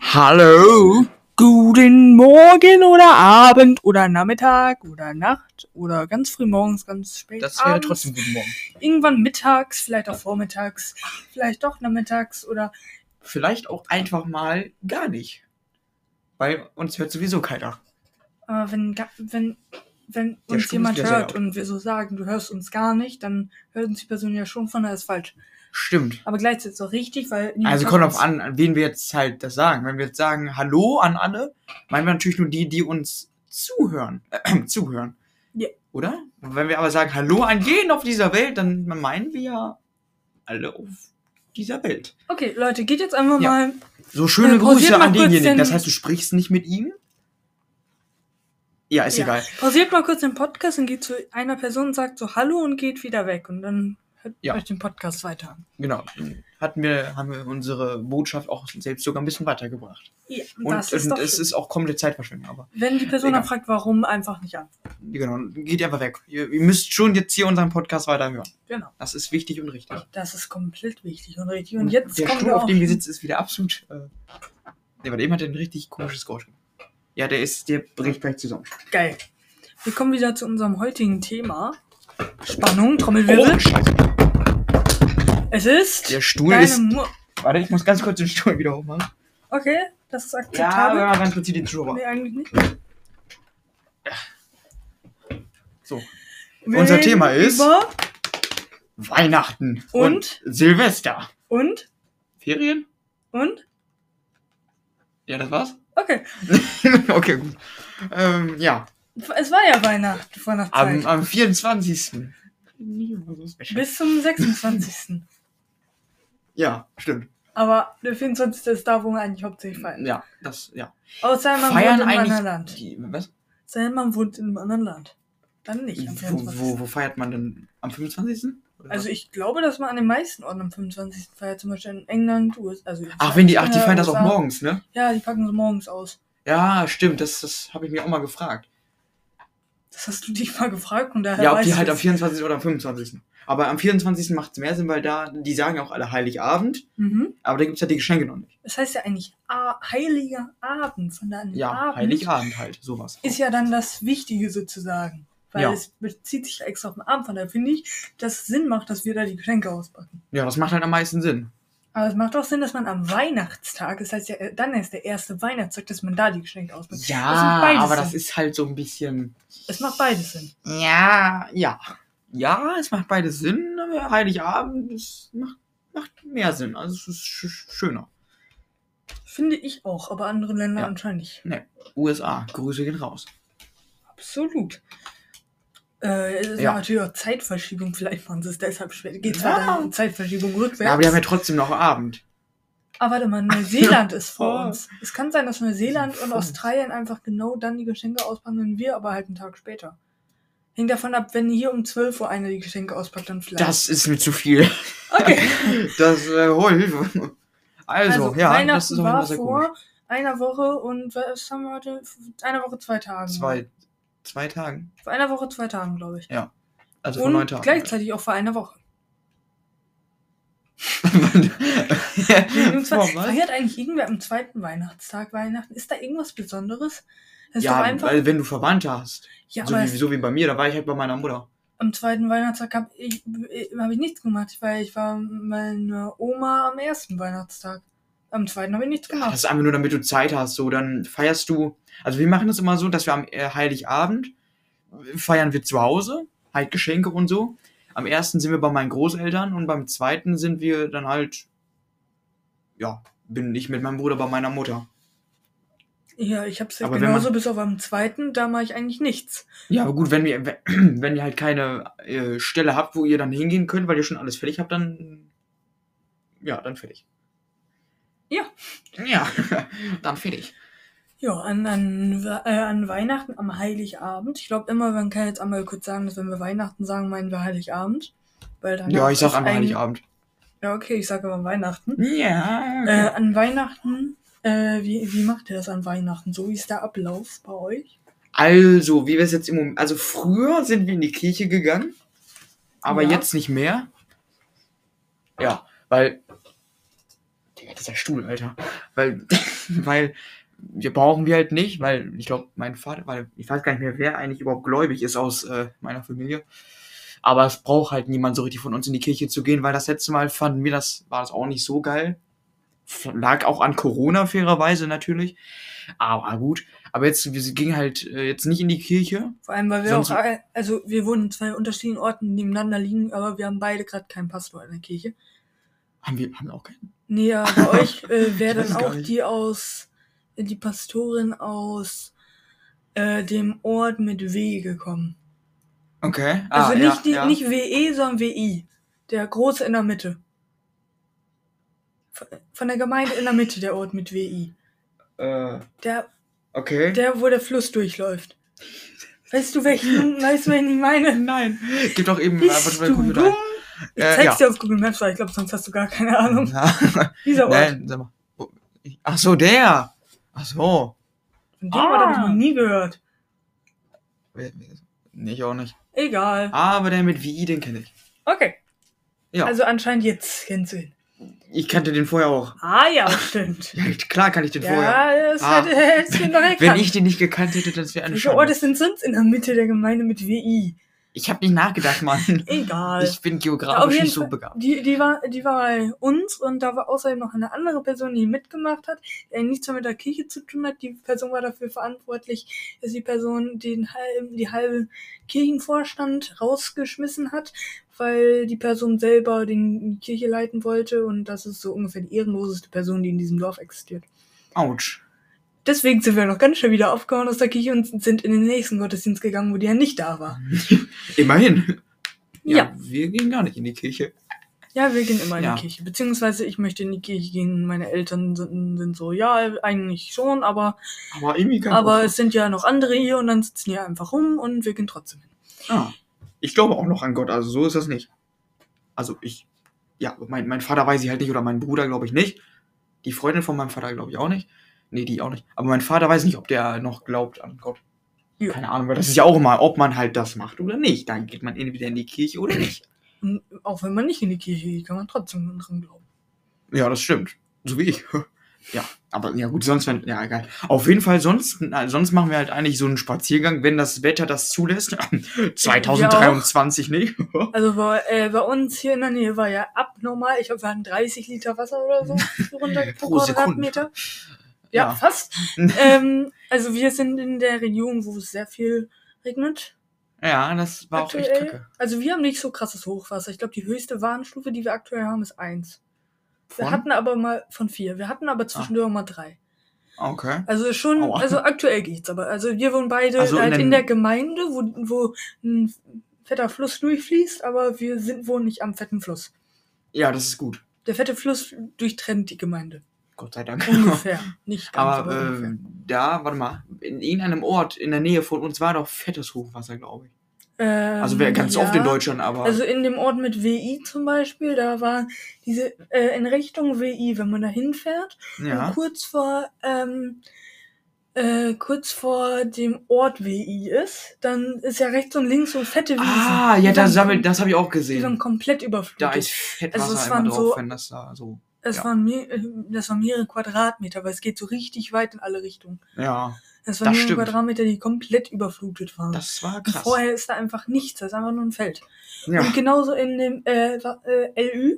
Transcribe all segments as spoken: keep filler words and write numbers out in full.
Hallo, guten Morgen oder Abend oder Nachmittag oder Nacht oder ganz früh morgens, ganz spät Das wäre abends. trotzdem guten Morgen. Irgendwann mittags, vielleicht auch vormittags, vielleicht doch nachmittags oder... Vielleicht auch einfach mal gar nicht. Weil uns hört sowieso keiner. Aber wenn, ga- wenn, wenn Der uns Stuhl jemand ist wieder sehr hört laut. und wir so sagen, du hörst uns gar nicht, dann hört uns die Person ja schon von, das ist falsch. Stimmt. Aber gleichzeitig auch richtig, weil... niemand Also hört kommt uns. drauf an, an wen wir jetzt halt das sagen. Wenn wir jetzt sagen Hallo an alle, meinen wir natürlich nur die, die uns zuhören. Äh, zuhören. Ja. Oder? Und wenn wir aber sagen Hallo an jeden auf dieser Welt, dann meinen wir ja alle auf dieser Welt. Okay, Leute, geht jetzt einfach Ja. mal... So schöne Äh, pausiert Grüße mal an kurz denjenigen. den- Das heißt, du sprichst nicht mit ihm? Ja, ist Ja. egal. Pausiert mal kurz den Podcast und geht zu einer Person und sagt so Hallo und geht wieder weg. Und dann hört Ja. euch den Podcast weiter an. Genau. Hatten wir, haben wir unsere Botschaft auch selbst sogar ein bisschen weitergebracht. Ja, Und, das ist und doch es schön. ist auch komplett Zeitverschwendung. Aber Wenn die Person egal. dann fragt, warum, einfach nicht an. genau, geht einfach weg. Ihr, ihr müsst schon jetzt hier unseren Podcast weiterhören. Genau. Das ist wichtig und richtig. Das ist komplett wichtig und richtig. Und jetzt der kommen Stuhl, wir auf auch... dem wir sitzen, ist wieder absolut... Äh, ne, warte, eben hat er ein richtig komisches Geräusch. Ja, der ist, der bricht gleich zusammen. Geil. Wir kommen wieder zu unserem heutigen Thema. Spannung, Trommelwirbel. Oh, Scheiße. Es ist... Der Stuhl deine ist... Mu- Warte, ich muss ganz kurz den Stuhl wieder hochmachen. Okay, das ist Ja, akzeptabel. ja, ganz kurz hier den Stuhl hoch. Nee, eigentlich nicht. So. Wir Unser reden Thema ist- über Weihnachten. Und? Silvester. Und? Ferien? Und? Ja, das war's? Okay. Okay, gut. Ähm, ja. Es war ja Weihnachten vor einer Am, Zeit. am vierundzwanzigsten Nie immer so special. Bis zum sechsundzwanzigsten Ja, stimmt. Aber der vierundzwanzigste ist da, wo wir eigentlich hauptsächlich feiern. Ja, das, ja. Außer man Feiern wohnt in einem eigentlich... anderen Land. Die, was? Sei man wohnt in einem anderen Land. Dann nicht am Wo, vierundzwanzigsten wo, wo feiert man denn? Am fünfundzwanzigsten? Oder Also was? ich glaube, dass man an den meisten Orten am fünfundzwanzigsten feiert. Zum Beispiel in England, U S A. Also Ach, wenn die, ach, die äh, feiern das U S auch A. morgens, ne? Ja, die packen so morgens aus. Ja, stimmt, das, das habe ich mir auch mal gefragt. Das hast du dich mal gefragt und daher Ja, ob weißt die du halt am es. vierundzwanzigsten oder am fünfundzwanzigsten Aber am vierundzwanzigsten macht es mehr Sinn, weil da, die sagen ja auch alle Heiligabend, Mhm. aber da gibt es ja die Geschenke noch nicht. Das heißt ja eigentlich A- Heiliger Abend. Von da an den Ja, Abend Heiligabend halt, sowas. ist ja dann das Wichtige sozusagen. Weil Ja. es bezieht sich ja extra auf den Abend. Von daher finde ich, dass es Sinn macht, dass wir da die Geschenke auspacken. Ja, das macht halt am meisten Sinn. Aber es macht auch Sinn, dass man am Weihnachtstag, das heißt ja, äh, dann ist der erste Weihnachtstag, dass man da die Geschenke auspackt. Das Ja, macht beides aber Sinn. das ist halt so ein bisschen... Es macht beides Sinn. Ja, ja. Ja, es macht beides Sinn, aber Heiligabend, es macht, macht mehr Sinn. Also es ist sch schöner. Finde ich auch, aber andere Länder Ja. anscheinend nicht. Ne, U S A, Grüße gehen raus. Absolut. Äh, es ist Ja. natürlich auch Zeitverschiebung, vielleicht machen sie es deshalb spät. Geht Ja. zwar dann Zeitverschiebung rückwärts. Ja, aber die haben ja trotzdem noch Abend. Aber warte mal, Neuseeland ist vor Voll. uns. Es kann sein, dass Neuseeland und Vor uns. Australien einfach genau dann die Geschenke auspacken, wenn wir aber halt einen Tag später. Hängt davon ab, wenn hier um zwölf Uhr einer die Geschenke auspackt, dann vielleicht. Das ist mir zu viel. Okay. Das, äh, hol Hilfe. Also, Also, ja, Weihnachten das ist auch immer war sehr vor komisch. einer Woche und was haben wir heute? Einer Woche, zwei Tagen. Zwei, zwei Tagen. Vor einer Woche, zwei Tagen, glaube ich. Also vor neun Und Tagen. gleichzeitig auch vor einer Woche. Vor Vor, was? feiert eigentlich irgendwer am zweiten Weihnachtstag Weihnachten? Ist da irgendwas Besonderes? Das ist doch Ja, einfach. weil wenn du Verwandte hast. Ja, so, aber wie, es- so wie bei mir, da war ich halt bei meiner Mutter. am zweiten Weihnachtstag habe ich, hab ich nichts gemacht, weil ich war mit meiner Oma am ersten Weihnachtstag. Am zweiten habe ich nichts Ja, gemacht. das ist einfach nur, damit du Zeit hast. So, dann feierst du. Also wir machen das immer so, dass wir am äh, Heiligabend äh, feiern wir zu Hause, halt Geschenke und so. Am ersten sind wir bei meinen Großeltern und beim zweiten sind wir dann halt, ja, bin ich mit meinem Bruder bei meiner Mutter. Ja, ich hab's ja Aber wenn genauso, man- bis auf am zweiten, da mache ich eigentlich nichts. Ja, aber gut, wenn wir, wenn ihr halt keine äh, Stelle habt, wo ihr dann hingehen könnt, weil ihr schon alles fertig habt, dann, ja, dann fertig. Ja. Ja, dann fertig. Ja, an, an, äh, an Weihnachten am Heiligabend. Ich glaube immer, man kann jetzt einmal kurz sagen, dass wenn wir Weihnachten sagen, meinen wir Heiligabend. Weil danach Ja, ich sag ist einmal ein- Heiligabend. Ja, okay, ich sage aber Weihnachten. Ja, Äh, okay. an Weihnachten, äh, wie, wie macht ihr das an Weihnachten? So, wie ist der Ablauf bei euch? Also, wie wir es jetzt im Moment, also früher sind wir in die Kirche gegangen, aber Ja. jetzt nicht mehr. Ja, weil, Digga, dieser Stuhl, Alter. weil, weil wir brauchen wir halt nicht, weil ich glaube, mein Vater, weil ich weiß gar nicht mehr, wer eigentlich überhaupt gläubig ist aus äh, meiner Familie. Aber es braucht halt niemand so richtig von uns in die Kirche zu gehen, weil das letzte Mal fanden wir das, war das auch nicht so geil. Lag auch an Corona fairerweise natürlich. Aber gut. Aber jetzt, wir gingen halt äh, jetzt nicht in die Kirche. Vor allem, weil wir Sonst- auch, äh, also wir wohnen in zwei unterschiedlichen Orten, die nebeneinander liegen, aber wir haben beide gerade keinen Pastor in der Kirche. Haben wir, haben wir auch keinen? Nee, ja, bei euch äh, wäre Ich weiß dann es gar auch nicht. die aus, die Pastorin aus äh, dem Ort mit W gekommen. Okay. Also ah, nicht, ja, die, ja. nicht W E, sondern W I. Der große in der Mitte. Von- Von der Gemeinde in der Mitte, der Ort mit W I. Äh, Der, okay. der, wo der Fluss durchläuft. Weißt du, welchen, weißt du, welchen ich meine? Nein. Gib doch eben Bist einfach du mal Computer dumm? ein. Ich Äh, zeig's ja. dir auf Google Maps, weil ich glaube, sonst hast du gar keine Ahnung. Ja. Dieser Ort. Nein, sag mal. Wo- Ach so, der. Ach so. Von dem Ort habe ich Ah. noch nie gehört. Wer- wer- Nee, ich auch nicht. Egal. Aber der mit W I, den kenne ich. Okay. Ja. Also anscheinend jetzt kennst du ihn. Ich kannte den vorher auch. Ah ja, stimmt. Ja, klar kann ich den vorher. Ja, das Ah. hätte hättest du ihn doch erkannt. Wenn ich den nicht gekannt hätte, das wäre eine Welche Orte Schande. sind sonst in der Mitte der Gemeinde mit W I? Ich habe nicht nachgedacht, Mann. Egal. Ich bin Ja, auf geografisch jeden nicht so Fall, begabt. die, die, war, die war bei uns und da war außerdem noch eine andere Person, die mitgemacht hat, die nichts mehr mit der Kirche zu tun hat. Die Person war dafür verantwortlich, dass die Person den halben, die halbe Kirchenvorstand rausgeschmissen hat, weil die Person selber den, die Kirche leiten wollte und das ist so ungefähr die ehrenloseste Person, die in diesem Dorf existiert. Autsch. Deswegen sind wir noch ganz schnell wieder aufgehauen aus der Kirche und sind in den nächsten Gottesdienst gegangen, wo die ja nicht da war. Immerhin. Ja, Ja. wir gehen gar nicht in die Kirche. Ja, wir gehen immer in Ja. die Kirche. Beziehungsweise ich möchte in die Kirche gehen. Meine Eltern sind, sind so, ja, eigentlich schon, aber, Aber irgendwie kein aber Bock. es sind ja noch andere hier und dann sitzen die einfach rum und wir gehen trotzdem hin. Ah, ich glaube auch noch an Gott, also so ist das nicht. Also ich, ja, mein, mein Vater weiß ich halt nicht oder mein Bruder glaube ich nicht. Die Freundin von meinem Vater glaube ich auch nicht. Nee, die auch nicht. Aber mein Vater weiß nicht, ob der noch glaubt an Gott. Ja. Keine Ahnung, weil das ist ja auch immer, ob man halt das macht oder nicht. Dann geht man entweder in die Kirche oder nicht. Und auch wenn man nicht in die Kirche geht, kann man trotzdem dran glauben. Ja, das stimmt. So wie ich. Ja, aber ja gut, sonst, wenn, ja, egal. Auf jeden Fall, sonst, na, sonst machen wir halt eigentlich so einen Spaziergang, wenn das Wetter das zulässt. zwanzig dreiundzwanzig nicht. Also bei, äh, bei uns hier in der Nähe war ja abnormal. Ich glaube, wir hatten dreißig Liter Wasser oder so runter pro Pro Sekunde. Quadratmeter. Ja, Ja. fast. ähm, also wir sind in der Region, wo es sehr viel regnet. Ja, das war auch echt Aktuell. kacke. Also wir haben nicht so krasses Hochwasser. Ich glaube, die höchste Warnstufe, die wir aktuell haben, ist eins. Wir Von? hatten aber mal von vier. Wir hatten aber zwischendurch mal drei. Okay. Also schon, Aua. also aktuell geht's aber. Also wir wohnen beide Also in halt in, den- der Gemeinde, wo, wo ein fetter Fluss durchfließt, aber wir sind wohnen nicht am fetten Fluss. Ja, das ist gut. Der fette Fluss durchtrennt die Gemeinde. Gott sei Dank. Ungefähr. Nicht ganz, aber, Aber ungefähr. ähm, da, warte mal, in irgendeinem Ort in der Nähe von uns war doch fettes Hochwasser, glaube ich. Ähm, Also wäre ganz ja. oft in Deutschland, aber. Also in dem Ort mit W I zum Beispiel, da war diese, äh, in Richtung W I, wenn man da hinfährt, ja. und kurz vor, ähm, äh, kurz vor dem Ort W I ist, dann ist ja rechts und links so fette Wiesen. Ah, ja, Die da waren sammelt, kom- das habe ich auch Die waren gesehen. komplett überflutet. Da ist Fettwasser Also es immer waren drauf, so- wenn das da so. das, ja. waren mehr, äh, das waren mehrere Quadratmeter, weil es geht so richtig weit in alle Richtungen. Ja, Das waren Das mehrere stimmt. Quadratmeter, die komplett überflutet waren. das war Und krass. vorher ist da einfach nichts, das ist einfach nur ein Feld. Ja. Und genauso in dem äh, wa- äh, L Ü.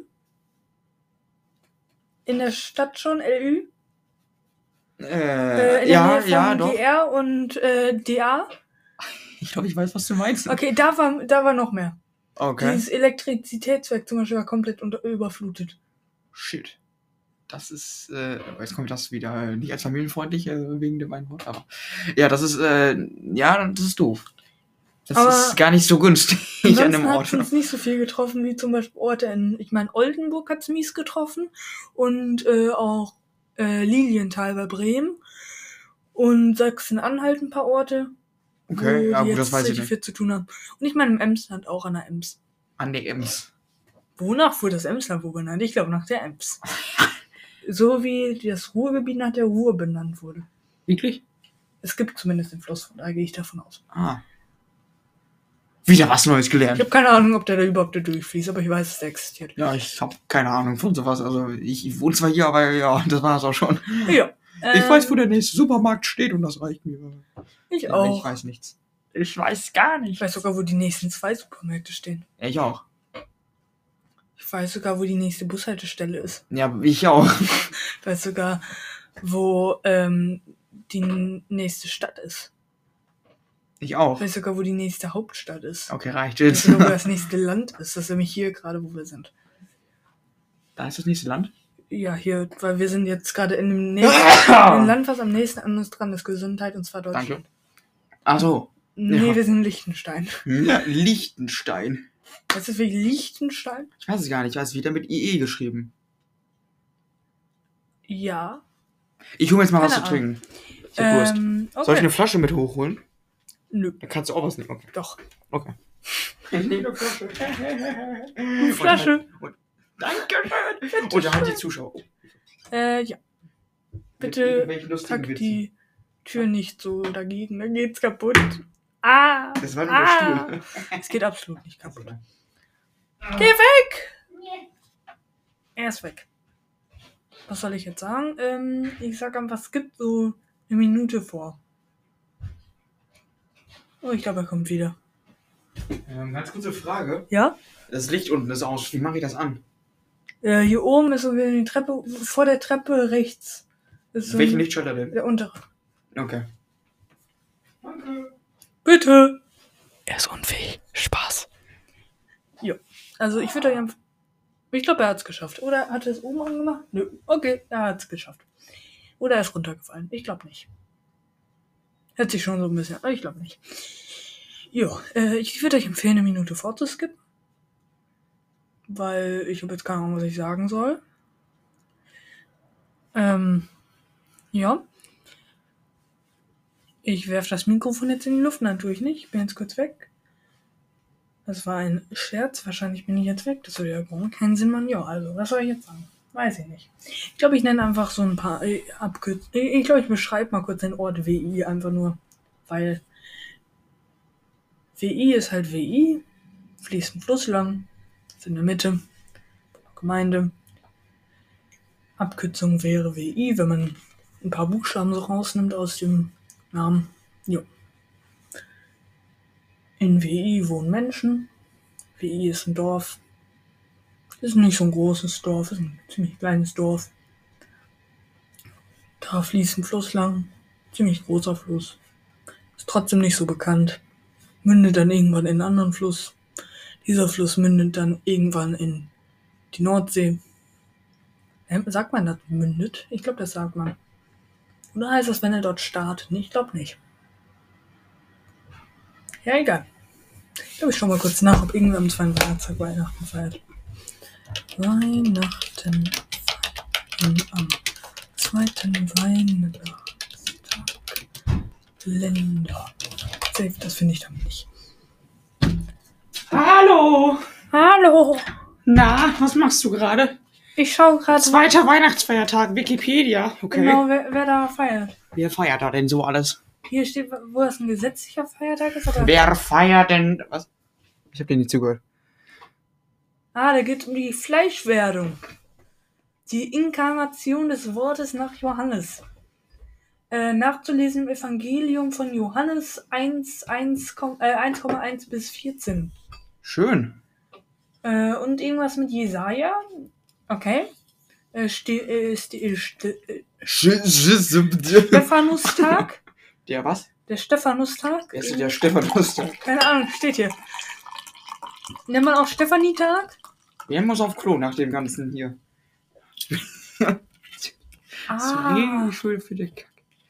In der Stadt schon, L Ü. Äh, Äh, in ja, der Nähe ja, von doch. G R und äh, D A. Ich glaube, ich weiß, was du meinst. Okay, da war, da war noch mehr. Okay. Dieses Elektrizitätswerk zum Beispiel war komplett unter, überflutet. Shit. Das ist, äh, jetzt kommt das wieder äh, nicht als familienfreundlich äh, wegen dem einen Wort, aber ja, das ist, äh, ja, das ist doof. Das Aber ist gar nicht so günstig an Ansonsten dem hat Ort. es uns nicht so viel getroffen wie zum Beispiel Orte in, ich meine, Oldenburg hat es mies getroffen und äh, auch äh, Lilienthal bei Bremen und Sachsen-Anhalt ein paar Orte, Okay, wo ja die gut, jetzt das weiß ich richtig nicht. viel zu tun haben. Und ich meine, im Emsland auch an der Ems. An der Ems. Wonach wurde das Emsland wo benannt? Ich glaube nach der Ems. So wie das Ruhrgebiet nach der Ruhr benannt wurde. Wirklich? Es gibt zumindest den Fluss, von daher gehe ich davon aus. Ah. Wieder was Neues Ich gelernt. habe keine Ahnung, ob der da überhaupt da durchfließt, aber ich weiß, dass der existiert. Ja, ich habe keine Ahnung von sowas. Also ich, ich wohne zwar hier, aber ja, das war es auch schon. Ja. Ich ähm, weiß, wo der nächste Supermarkt steht und das reicht mir. Ich Ja, auch. Ich weiß nichts. Ich weiß gar Ich nicht. weiß sogar, wo die nächsten zwei Supermärkte stehen. Ja, ich auch. Ich weiß sogar, wo die nächste Bushaltestelle ist. Ja, ich auch. Ich weiß sogar, wo ähm, die nächste Stadt ist. Ich auch. Ich weiß sogar, wo die nächste Hauptstadt ist. Okay, reicht Ich weiß jetzt. sogar, wo das nächste Land ist. Das ist nämlich hier gerade, wo wir sind. Da ist das nächste Land? Ja, hier, weil wir sind jetzt gerade in dem nächsten in dem Land, was am nächsten an uns dran ist, Gesundheit, und zwar Deutschland. Danke. Ach so. Nee, Ja. wir sind in Liechtenstein. Ja, Liechtenstein. Weißt du, wie Liechtenstein? Ich weiß es gar nicht. Ich weiß, es wird da mit I E geschrieben. Ja. Ich hole mir jetzt mal was Keine zu trinken. Ich hab Durst. Ähm, okay. Soll ich eine Flasche mit hochholen? Nö, Da kannst du auch was nehmen. Okay. doch. Okay. Ich nehme eine Flasche. Flasche. Und, Dankeschön. Und da haben die Zuschauer. Oh. Äh, ja. Bitte Welche lustigen pack Witze. die Tür nicht so dagegen, dann geht's kaputt. Ah! Das war nur ah. der Stuhl. Es geht absolut nicht kaputt. Geh weg! Er ist weg. Was soll ich jetzt sagen? Ähm, ich sag einfach, es gibt so eine Minute vor. Oh, ich glaube, er kommt wieder. Ähm, ganz kurze Frage. Ja? Das Licht unten ist aus. Wie mache ich das an? Äh, hier oben ist so wie die Treppe, vor der Treppe rechts. Ist so Welchen ein- Lichtschalter denn? Der untere. Okay. Danke. Bitte! Er ist unfähig. Spaß. Ja. Also ich würde euch einfach. Ich glaube, er hat es geschafft. Oder hat er es oben angemacht? Nö. Okay, er hat es geschafft. Oder er ist runtergefallen. Ich glaube nicht. Hört sich schon so ein bisschen an, aber ich glaube nicht. Jo, äh, ich würde euch empfehlen, eine Minute vorzuskippen. Weil ich habe jetzt keine Ahnung, was ich sagen soll. Ähm, ja. Ich werfe das Mikrofon jetzt in die Luft. Nein, tue ich nicht. Ich bin jetzt kurz weg. Das war ein Scherz. Wahrscheinlich bin ich jetzt weg. Das würde ja gar keinen Sinn machen. Ja, also, was soll ich jetzt sagen? Weiß ich nicht. Ich glaube, ich nenne einfach so ein paar äh, Abkürzungen. Ich glaube, ich beschreibe mal kurz den Ort W I einfach nur. Weil W I ist halt W I. Fließt ein Fluss lang. Ist in der Mitte. Gemeinde. Abkürzung wäre W I, wenn man ein paar Buchstaben so rausnimmt aus dem Namen. Jo. In W I wohnen Menschen. W I ist ein Dorf. Ist nicht so ein großes Dorf, ist ein ziemlich kleines Dorf. Da fließt ein Fluss lang. Ziemlich großer Fluss. Ist trotzdem nicht so bekannt. Mündet dann irgendwann in einen anderen Fluss. Dieser Fluss mündet dann irgendwann in die Nordsee. Ähm, sagt man das mündet? Ich glaube, das sagt man. Oder heißt das, wenn er dort startet? Nee, ich glaube nicht. Ja, egal. Ich glaube, ich schau mal kurz nach, ob irgendwer am zweiten Weihnachtstag Weihnachten feiert. Weihnachten feiern am zweiten Weihnachtstag. Länder. Safe, das finde ich dann nicht. Hallo. Hallo! Na, was machst du gerade? Ich schaue gerade, Zweiter Weihnachtsfeiertag, Wikipedia. Okay. genau, wer, wer da feiert. Wer feiert da denn so alles? Hier steht, wo das ein gesetzlicher Feiertag ist, oder? Wer feiert denn... Was? Ich hab dir nicht zugehört. Ah, da geht es um die Fleischwerdung. Die Inkarnation des Wortes nach Johannes. Äh, nachzulesen im Evangelium von Johannes eins, eins, äh, eins Komma eins bis vierzehn. Schön. Äh, und irgendwas mit Jesaja. Okay. Äh, ste äh, ste ste äh, Stephanustag. Der was? Der Stephanustag. Wer ist denn der Stephanustag? Keine Ahnung, steht hier. Nennt man auch Stephanie-Tag? Wer muss auf Klo nach dem ganzen hier? Ah. Sorry, Schuld für den Kack.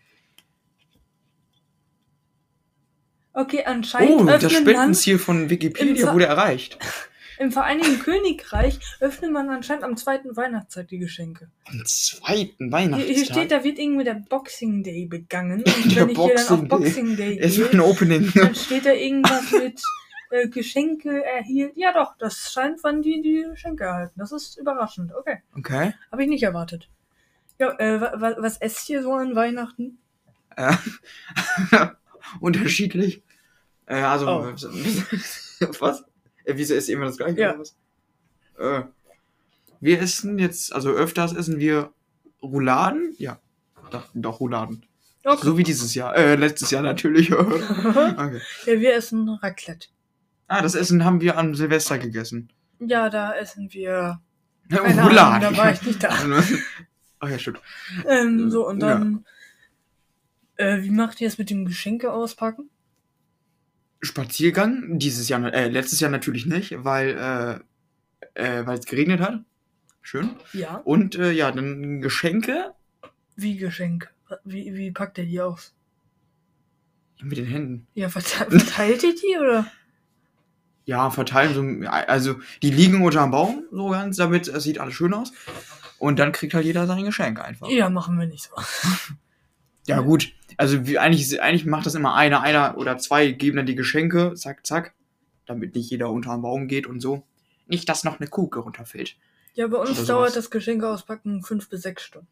Okay, anscheinend Oh, das öffnet man Spendenziel von Wikipedia im wurde erreicht. im Vereinigten Königreich öffnet man anscheinend am zweiten Weihnachtstag die Geschenke. Am zweiten Hier, Weihnachtstag. hier steht, da wird irgendwie der Boxing Day begangen. Und Der wenn ich hier dann auf Boxing Day. Boxing Day Es war gehe, ein Opening. dann steht da irgendwas mit äh, Geschenke erhielt. Ja doch, das scheint, wann die die Geschenke erhalten. Das ist überraschend. Okay, Okay. habe ich nicht erwartet. Ja, äh, wa, wa, was esst ihr so an Weihnachten? Äh, unterschiedlich. Äh, also, Oh. was? Äh, wieso ist immer das Gleiche Ja. oder was? Äh, wir essen jetzt, also öfters essen wir Rouladen. Ja, doch, doch Rouladen. Okay. So wie dieses Jahr. Äh, letztes Jahr natürlich. Okay. Ja, wir essen Raclette. Ah, das Essen haben wir an Silvester gegessen. Ja, da essen wir. Ja, Keine Rouladen. Ahnung, da war ich nicht da. Ach ja, stimmt. Ähm, so, und dann. Äh, wie macht ihr es mit dem Geschenke auspacken? Spaziergang, dieses Jahr, äh, letztes Jahr natürlich nicht, weil, äh, äh, weil es geregnet hat. Schön. Ja. Und, äh, ja, dann Geschenke. Wie Geschenke? Wie, wie packt ihr die aus? Mit den Händen. Ja, verte- verteilt ihr die oder? Ja, verteilen so, also, die liegen unter dem Baum, so ganz, damit es sieht alles schön aus. Und dann kriegt halt jeder sein Geschenk einfach. Ja, machen wir nicht so. Ja, gut. Also, wie, eigentlich, eigentlich macht das immer einer, einer oder zwei geben dann die Geschenke, zack, zack. Damit nicht jeder unter den Baum geht und so. Nicht, dass noch eine Kugel runterfällt. Ja, bei uns Oder dauert sowas. das Geschenke auspacken fünf bis sechs Stunden.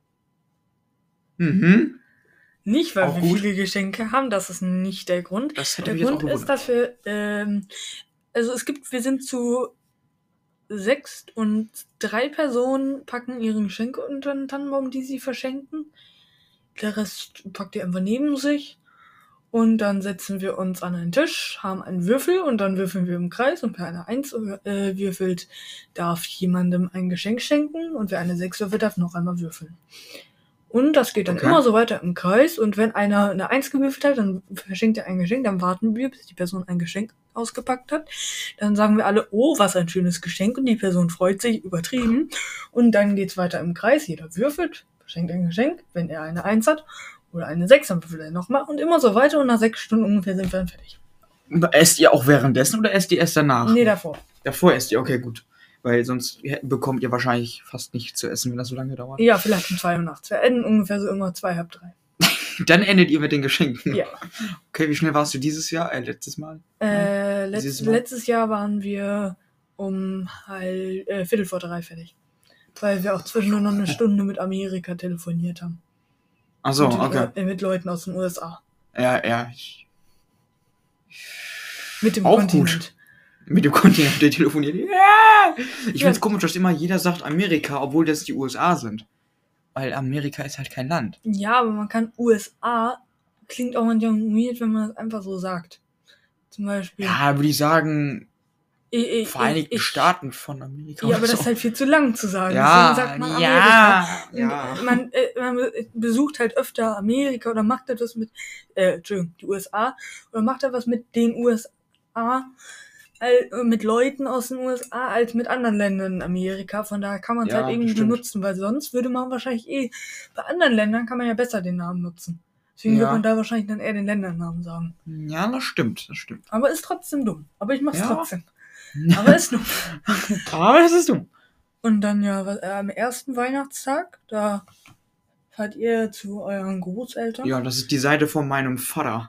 Mhm. Nicht, weil Auch wir gut. viele Geschenke haben, das ist nicht der Grund. Das hätte Der mich jetzt auch Grund ist, gewundert. dass wir, ähm, also es gibt, wir sind zu sechs und drei Personen packen ihre Geschenke unter den Tannenbaum, die sie verschenken. Der Rest packt ihr einfach neben sich. Und dann setzen wir uns an einen Tisch, haben einen Würfel und dann würfeln wir im Kreis und wer eine Eins äh, würfelt, darf jemandem ein Geschenk schenken und wer eine Sechs würfelt, darf noch einmal würfeln. Und das geht dann Okay. immer so weiter im Kreis und wenn einer eine Eins gewürfelt hat, dann verschenkt er ein Geschenk, dann warten wir, bis die Person ein Geschenk ausgepackt hat. Dann sagen wir alle, oh, was ein schönes Geschenk und die Person freut sich übertrieben. Und dann geht's weiter im Kreis, jeder würfelt, verschenkt ein Geschenk, wenn er eine Eins hat. Oder eine sechs, dann würfelt er nochmal und immer so weiter und nach sechs Stunden ungefähr sind wir dann fertig. Esst ihr auch währenddessen oder esst ihr erst danach? Nee, davor. Davor esst ihr, okay, gut. Weil sonst bekommt ihr wahrscheinlich fast nichts zu essen, wenn das so lange dauert. Ja, vielleicht um zwei Uhr nachts. Wir enden ungefähr so immer zwei, halb drei. Dann endet ihr mit den Geschenken. Ja. Okay, wie schnell warst du dieses Jahr? Äh, letztes Mal? Äh, letzt, Dieses Mal? letztes Jahr waren wir um halb, äh, Viertel vor drei fertig. Weil wir auch zwischendurch noch eine Stunde mit Amerika telefoniert haben. Ach so, mit, okay. äh, mit Leuten aus den U S A. Ja, ja. Ich, Mit dem Auch Kontinent. gut. mit dem Kontinent der telefoniert. Ja! Ich Ja. find's komisch, dass immer jeder sagt Amerika, obwohl das die U S A sind. Weil Amerika ist halt kein Land. Ja, aber man kann U S A, klingt auch manchmal weird, wenn man das einfach so sagt. Zum Beispiel. Ja, würde ich sagen, ich, ich, Vereinigten ich, Staaten von Amerika. Ja, aber oder das ist so. halt viel zu lang zu sagen. Ja, Deswegen sagt man ja, Amerika. ja. Und Man, äh, man besucht halt öfter Amerika oder macht etwas mit, äh, Entschuldigung, die U S A, oder macht etwas mit den U S A, äh, mit Leuten aus den U S A, als mit anderen Ländern in Amerika. Von daher kann man es Ja, halt irgendwie stimmt. benutzen, weil sonst würde man wahrscheinlich eh, bei anderen Ländern kann man ja besser den Namen nutzen. Deswegen Ja. wird man da wahrscheinlich dann eher den Ländernamen sagen. Ja, das stimmt, das stimmt. Aber ist trotzdem dumm. Aber ich mach's Ja. trotzdem. Aber ist dumm. Aber das ist dumm. Und dann ja, was, äh, am ersten Weihnachtstag, da fahrt ihr zu euren Großeltern. Ja, das ist die Seite von meinem Vater.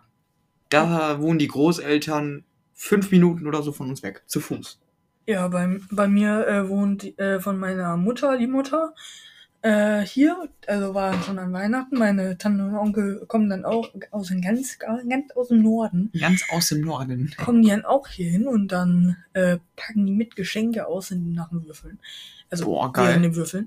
Da wohnen die Großeltern fünf Minuten oder so von uns weg, zu Fuß. Ja, bei, bei mir äh, wohnt die, äh, von meiner Mutter die Mutter äh, hier, also waren schon an Weihnachten. Meine Tante und Onkel kommen dann auch aus dem ganz, ganz aus dem Norden. Ganz aus dem Norden. Kommen die dann auch hier hin und dann äh, packen die mit Geschenke aus in nach dem Würfeln. Also Boah, geil. während dem Würfeln.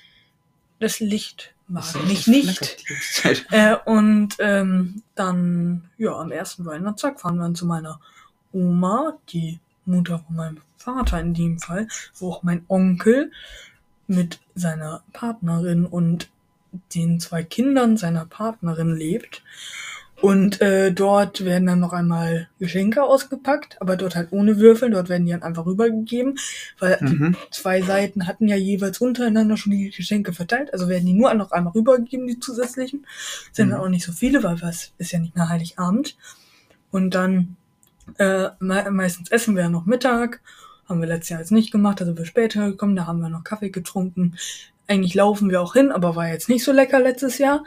Das Licht mag Das mich das nicht. flackert die ganze Zeit. Äh, und ähm, dann, ja, am ersten Weihnachtstag fahren wir dann zu meiner Oma, die Mutter von meinem Vater in dem Fall, wo auch mein Onkel mit seiner Partnerin und den zwei Kindern seiner Partnerin lebt. Und äh, dort werden dann noch einmal Geschenke ausgepackt, aber dort halt ohne Würfel, dort werden die dann einfach rübergegeben, weil Mhm. die zwei Seiten hatten ja jeweils untereinander schon die Geschenke verteilt, also werden die nur noch einmal rübergegeben, die zusätzlichen. Sind dann Mhm. auch nicht so viele, weil es ist ja nicht mehr Heiligabend. Und dann äh, me meistens essen wir ja noch Mittag, haben wir letztes Jahr jetzt nicht gemacht, also wir später gekommen, da haben wir noch Kaffee getrunken. Eigentlich laufen wir auch hin, aber war jetzt nicht so lecker letztes Jahr.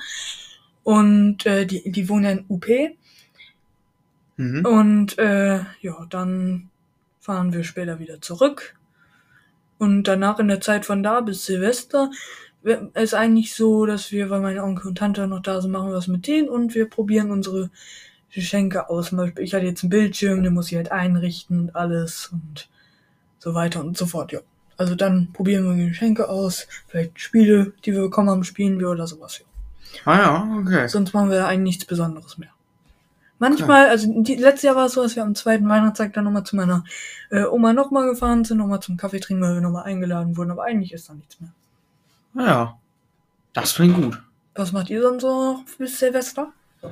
Und äh, die, die wohnen ja in U P. Mhm. Und äh, ja, dann fahren wir später wieder zurück. Und danach in der Zeit von da bis Silvester wir- ist eigentlich so, dass wir, weil meine Onkel und Tante noch da sind, machen wir was mit denen und wir probieren unsere Geschenke aus. Zum Beispiel, ich hatte jetzt einen Bildschirm, den muss ich halt einrichten und alles und so weiter und so fort, ja. Also dann probieren wir die Geschenke aus, vielleicht Spiele, die wir bekommen haben, spielen wir oder sowas, ja. Ah ja, okay. Sonst machen wir da eigentlich nichts Besonderes mehr. Manchmal, okay. also die, letztes Jahr war es so, dass wir am zweiten Weihnachtstag dann nochmal zu meiner äh, Oma nochmal gefahren sind, nochmal zum Kaffee trinken, weil wir nochmal eingeladen wurden, aber eigentlich ist da nichts mehr. Ja, das klingt gut. Was macht ihr sonst so noch bis Silvester?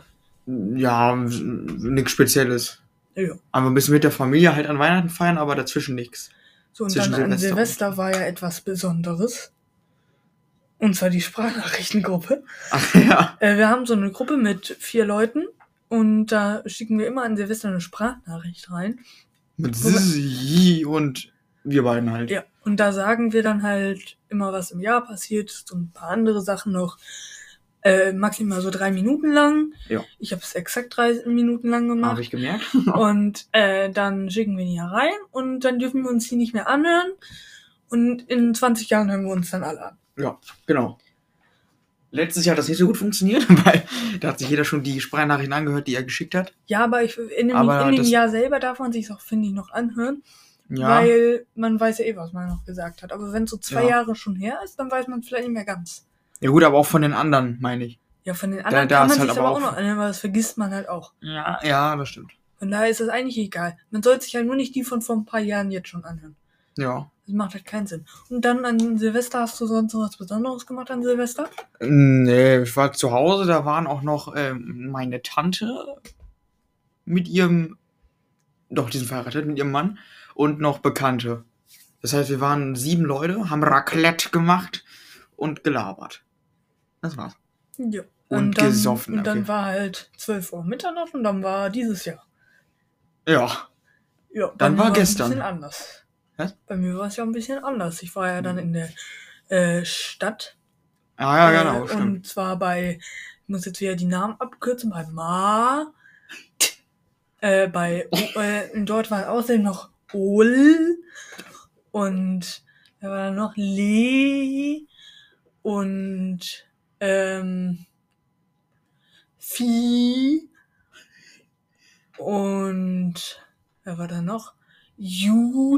Ja, nichts Spezielles. Ja. Aber ein bisschen mit der Familie halt an Weihnachten feiern, aber dazwischen nichts. So, und dann an Silvester war ja etwas Besonderes. Und zwar die Sprachnachrichtengruppe. Ach ja. Äh, wir haben so eine Gruppe mit vier Leuten und da schicken wir immer an Silvester eine Sprachnachricht rein. Mit Sissi und wir beiden halt. Ja, und da sagen wir dann halt immer, was im Jahr passiert ist und ein paar andere Sachen noch. Äh, maximal so drei Minuten lang. Ja. Ich habe es exakt drei Minuten lang gemacht. Habe ich gemerkt. Und äh, dann schicken wir die hier rein und dann dürfen wir uns die nicht mehr anhören. Und in zwanzig Jahren hören wir uns dann alle an. Ja, genau. Letztes Jahr hat das nicht so gut funktioniert, weil da hat sich jeder schon die Sprachnachrichten angehört, die er geschickt hat. Ja, aber ich, in dem, aber in dem Jahr selber darf man sich auch, finde ich, noch anhören. Ja. Weil man weiß ja eh, was man noch gesagt hat. Aber wenn es so zwei ja. Jahre schon her ist, dann weiß man es vielleicht nicht mehr ganz. Ja gut, aber auch von den anderen, meine ich. Ja, von den anderen da, da kann man sich halt aber auch noch anhören, weil das vergisst man halt auch. Ja, ja, das stimmt. Von daher ist das eigentlich egal. Man sollte sich halt nur nicht die von vor ein paar Jahren jetzt schon anhören. Ja. Das macht halt keinen Sinn. Und dann an Silvester, hast du sonst was Besonderes gemacht an Silvester? Nee, ich war zu Hause, da waren auch noch ähm, meine Tante mit ihrem, doch, die sind verheiratet, mit ihrem Mann und noch Bekannte. Das heißt, wir waren sieben Leute, haben Raclette gemacht und gelabert. Das war's. Ja. Und, und dann, gesoffen. Und dann okay. war halt zwölf Uhr Mitternacht und dann war dieses Jahr. Ja. Ja, dann war gestern. Ein bisschen anders. Was? Bei mir war es ja ein bisschen anders. Ich war ja dann in der äh, Stadt. Ah ja, genau, äh, stimmt. Und zwar bei, ich muss jetzt wieder die Namen abkürzen, bei Ma. äh, bei, äh, dort war außerdem noch Ol. Und da war dann noch Le. Und ähm, Vieh und wer war da noch? Ju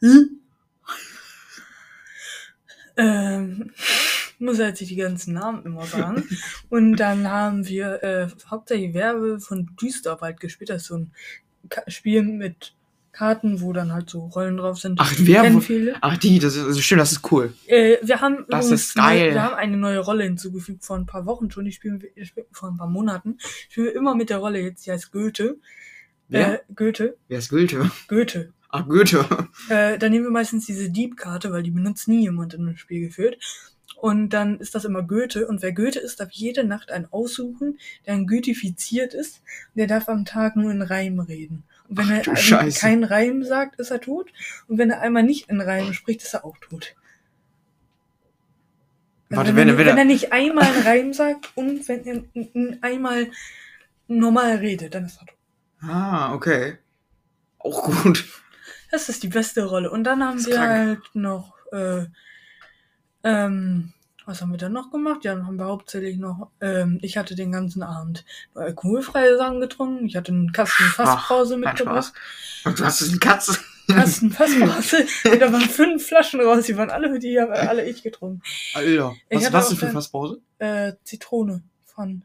ähm, muss halt sich die ganzen Namen immer sagen. Und dann haben wir äh, hauptsächlich Werbe von Düsterwald gespielt. Das ist so ein Ka- Spiel mit Karten, wo dann halt so Rollen drauf sind. Ach, wer? Ach, die, das ist, das ist schön, das ist cool. Äh, wir haben das ist geil. Eine, wir haben eine neue Rolle hinzugefügt vor ein paar Wochen schon. Die spielen wir, die spielen wir vor ein paar Monaten. Ich spiele immer mit der Rolle jetzt, die heißt Goethe. Wer? Äh, Goethe. Wer ist Goethe? Goethe. Ach, Goethe. Äh, dann nehmen wir meistens diese Diebkarte, weil die benutzt nie jemand in einem Spiel geführt. Und dann ist das immer Goethe. Und wer Goethe ist, darf jede Nacht einen aussuchen, der ein Goethifiziert ist. Und der darf am Tag nur in Reim reden. Und wenn Ach, er also keinen Reim sagt, ist er tot. Und wenn er einmal nicht in Reim spricht, ist er auch tot. Also Warte, wenn, wenn, er, wenn, er, wenn er nicht einmal einen Reim sagt und wenn er einmal normal redet, dann ist er tot. Ah, okay. Auch gut. Das ist die beste Rolle. Und dann haben wir krank. halt noch, äh, ähm, was haben wir dann noch gemacht? Ja, dann haben wir hauptsächlich noch, ähm, ich hatte den ganzen Abend nur alkoholfreie Sachen getrunken. Ich hatte einen Kasten Fassbrause mitgebracht. Und du hast einen Kasten? Kasten Fassbrause. Da waren fünf Flaschen raus, die waren alle, die haben alle ich getrunken. Alter, was hast du für Fassbrause? Äh, Zitrone von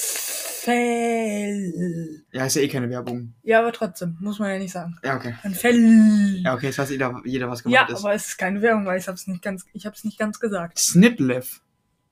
Fell. Ja, ist ja eh keine Werbung. Ja, aber trotzdem, muss man ja nicht sagen. Ja, okay. Von Fell. Ja, okay, jetzt weiß jeder, jeder was gemeint ja, ist. Ja, aber es ist keine Werbung, weil ich hab's nicht ganz, ich hab's nicht ganz gesagt. Snitlev.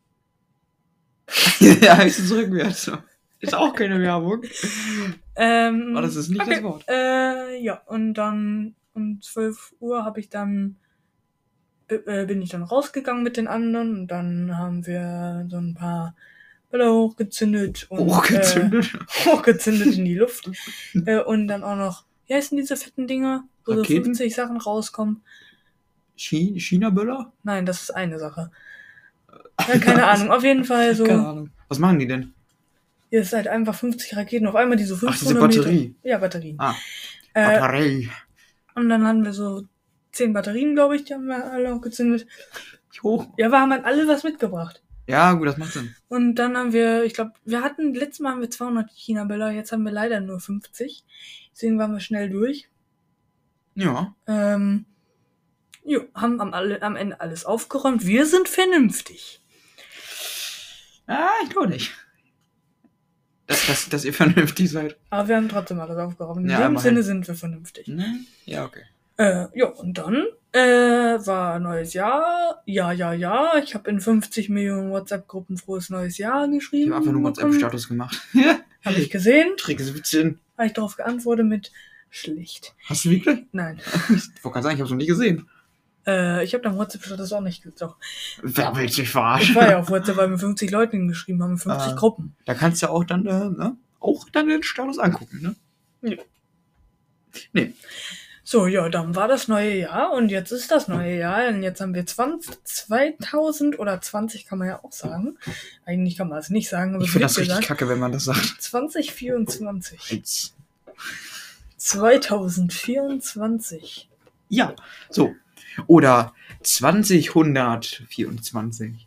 Ja, ich bin rückwärts. Ist auch keine Werbung. Ähm, aber das ist nicht okay. das Wort. Äh, ja, und dann um zwölf Uhr habe ich dann äh, bin ich dann rausgegangen mit den anderen und dann haben wir so ein paar Bälle hochgezündet und hochgezündet, äh, hochgezündet in die Luft äh, und dann auch noch, wie heißen diese fetten Dinger, wo so fünfzig Sachen rauskommen? Ch- China-Böller? Nein, das ist eine Sache. Ja, keine Ahnung, auf jeden Fall so. Keine Ahnung. Was machen die denn? Hier ist halt einfach fünfzig Raketen auf einmal, die so fünfhundert Ach, diese Batterie. Meter. Ja, Batterien. Ah, äh, Batterie. Und dann haben wir so zehn Batterien, glaube ich, die haben wir alle hochgezündet. Hoch. Ja, wir haben halt alle was mitgebracht. Ja, gut, das macht Sinn. Und dann haben wir, ich glaube, wir hatten, letztes Mal haben wir zweihundert China-Böller, jetzt haben wir leider nur fünfzig. Deswegen waren wir schnell durch. Ja. Ähm, jo, haben am, alle, am Ende alles aufgeräumt. Wir sind vernünftig. Ah, ich glaube nicht. Dass, dass, dass ihr vernünftig seid. Aber wir haben trotzdem alles aufgeräumt. In Ja, dem immerhin. Sinne sind wir vernünftig. Ne? Ja, okay. Äh, ja, und dann äh, war neues Jahr. Ja, ja, ja. Ich habe in fünfzig Millionen WhatsApp-Gruppen frohes neues Jahr Ich geschrieben. habe einfach nur bekommen. WhatsApp-Status gemacht. Habe ich gesehen. Trick siebzehn. Habe ich darauf geantwortet mit schlicht. Hast du wirklich? Nein. Ich wollte gerade sagen, ich habe es noch nie gesehen. Äh, ich habe dann WhatsApp-Status auch nicht gesagt. Wer will dich Ich verarschen? war ja auf WhatsApp, weil wir fünfzig Leuten geschrieben haben, fünfzig Ah. Gruppen. Da kannst du auch dann, äh, ne? Auch dann den Status angucken, ne? Ja. Nee. So, ja, dann war das neue Jahr und jetzt ist das neue Jahr und jetzt haben wir zwanzig, zweitausend oder zwanzig kann man ja auch sagen. Eigentlich kann man es nicht sagen, aber Ich es finde wird das richtig gesagt. kacke, wenn man das sagt. zwanzig vierundzwanzig. Jetzt. zwanzig vierundzwanzig. Ja, so. Oder zwanzig vierundzwanzig.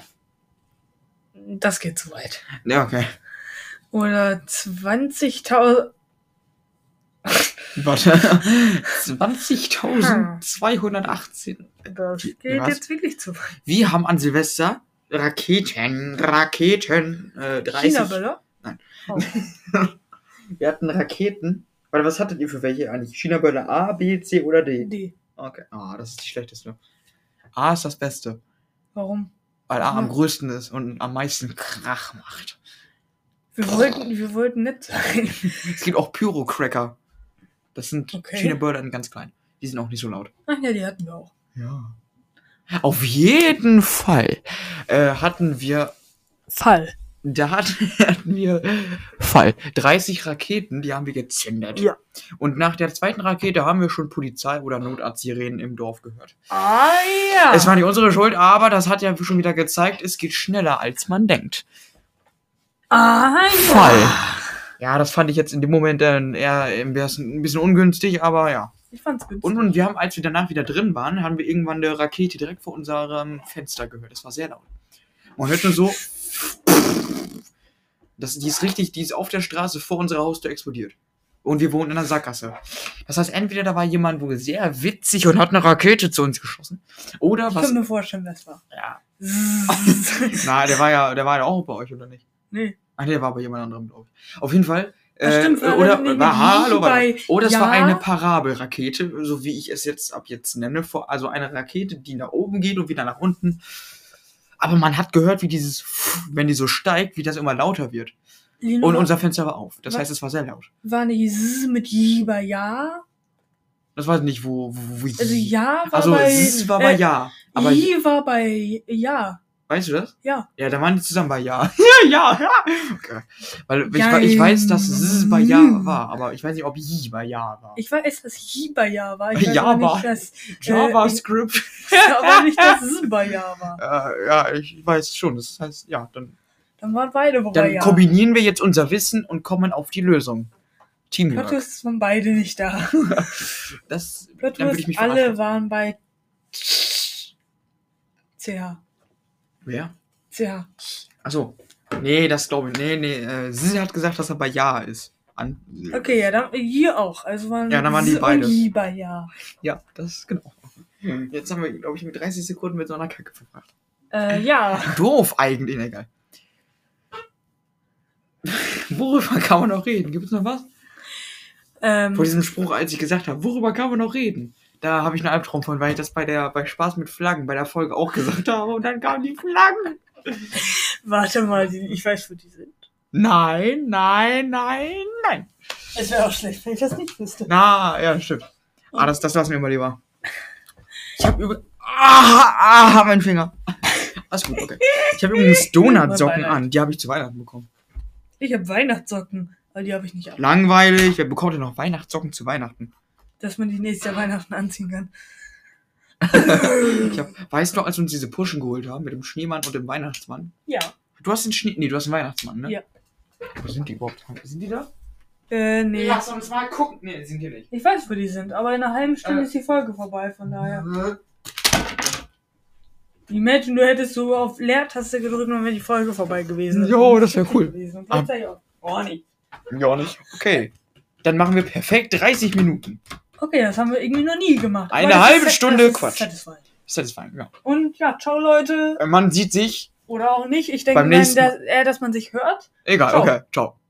Das geht zu weit. Ja, okay. Oder zwanzigtausend. Warte. zwanzigtausendzweihundertachtzehn. Das Wie- geht was? jetzt wirklich zu weit. Wir haben an Silvester Raketen, Raketen, äh, dreißig. China-Böller? Nein. Oh. Wir hatten Raketen. Warte, was hattet ihr für welche eigentlich? China-Böller A, B, C oder D? D. Okay. Ah, das ist die schlechteste. A ist das Beste. Warum? Weil A am Ja. größten ist und am meisten Krach macht. Wir wollten, wir wollten nett sein. Es gibt auch Pyro-Cracker. Das sind Okay. China-Böller in ganz klein. Die sind auch nicht so laut. Ach ja, die hatten wir auch. Ja. Auf jeden Fall äh, hatten wir, Fall. da hatten, hatten wir Fall. dreißig Raketen, die haben wir gezündet. Ja. Und nach der zweiten Rakete haben wir schon Polizei- oder Notarztsirenen im Dorf gehört. Ah ja. Es war nicht unsere Schuld, aber das hat ja schon wieder gezeigt, es geht schneller, als man denkt. Ah ja. Fall. Ja, das fand ich jetzt in dem Moment dann eher ein bisschen ein bisschen ungünstig, aber ja. Ich fand's günstig. Und, und wir haben, als wir danach wieder drin waren, haben wir irgendwann eine Rakete direkt vor unserem Fenster gehört. Das war sehr laut. Man hört nur so. Das, die ist richtig, die ist auf der Straße vor unserer Haustür explodiert. Und wir wohnen in einer Sackgasse. Das heißt, entweder da war jemand wohl sehr witzig und hat eine Rakete zu uns geschossen. Oder ich was. kann mir vorstellen, wer es war. Ja. Zzzz. Na, der war ja, der war ja auch bei euch, oder nicht? Nee. Ach, der war bei jemand anderem, glaube ich. Auf jeden Fall. Das Äh, stimmt, war oder nicht mit war, hallo, bei warte. Oder es Ja. war eine Parabelrakete, so wie ich es jetzt ab jetzt nenne. Vor- Also eine Rakete, die nach oben geht und wieder nach unten. Aber man hat gehört, wie dieses, wenn die so steigt, wie das immer lauter wird. Lino, Und unser Fenster war auf. Das Was? heißt, es war sehr laut. war nicht Z mit Jiba ja? Das weiß ich nicht, wo, wo, wo Also ja war Also bei... es war bei äh, Ja. Aber I war bei ja. weißt du das? Ja. Ja, da waren die zusammen bei Ja. Ja, ja, ja. Okay. Weil ich, Ja, ich weiß, dass es bei Ja mm. war, aber ich weiß nicht, ob Yi bei Ja war. Ich weiß, dass Jiba ja war. Ich weiß Java. aber nicht, dass... JavaScript. Äh, ich, aber nicht, dass Z bei ja war. Äh, ja, ich weiß schon. Das heißt, ja, dann, Dann waren beide bei dann ja. kombinieren wir jetzt unser Wissen und kommen auf die Lösung. Plot Teamwork. Twist waren beide nicht da. Das, Plot dann würde ich Twist, mich alle verarschen. waren bei C H. Wer? C H. Achso. Nee, das glaube ich. Nee, nee. Äh, sie hat gesagt, dass er bei Ja ist. An Okay, ja, dann hier auch. Also waren Ja, dann waren die Z beide. und Jiba ja. Ja, das ist genau. Jetzt haben wir, glaube ich, mit dreißig Sekunden mit so einer Kacke verbracht. Äh, ja. Doof eigentlich, egal. Worüber kann man noch reden? Gibt es noch was? Ähm, Vor diesem Spruch, als ich gesagt habe, worüber kann man noch reden? Da habe ich einen Albtraum von, weil ich das bei der bei Spaß mit Flaggen bei der Folge auch gesagt habe und dann kamen die Flaggen. warte mal, die, ich weiß, wo die sind. Nein, nein, nein, nein. Es wäre auch schlecht, wenn ich das nicht wüsste. Na, ja, stimmt. Ah, das, das lassen wir mal lieber. Ich habe über... Ah, ah, mein Finger. Alles gut, okay. Ich habe übrigens Donutsocken an. Die habe ich zu Weihnachten bekommen. Ich habe Weihnachtssocken, aber die habe ich nicht an. Langweilig. Wer bekommt denn noch Weihnachtssocken zu Weihnachten? Dass man die nächstes Jahr Weihnachten anziehen kann. Ich hab, weißt du, als wir uns diese Puschen geholt haben mit dem Schneemann und dem Weihnachtsmann? Ja. Du hast den Schnee... Nee, du hast den Weihnachtsmann, ne? Ja. Wo sind die überhaupt? Sind die da? Äh, nee. Lass uns mal gucken. Nee, sind die nicht. Ich weiß, wo die sind, aber in einer halben Stunde Äh. ist die Folge vorbei, von daher. Imagine, du hättest so auf Leertaste gedrückt und wäre die Folge vorbei gewesen. Jo, das wäre cool. Und jetzt sag ich auch, oh nicht. Ja, nicht. Okay. Dann machen wir perfekt dreißig Minuten. Okay, das haben wir irgendwie noch nie gemacht. Eine Aber das halbe ist, Stunde das ist Quatsch. Satisfying. Satisfying, ja. Und ja, ciao Leute. Man sieht sich. Oder auch nicht. Ich denke, Beim nein, nächsten dass, eher, dass man sich hört. Egal, Ciao. okay, ciao.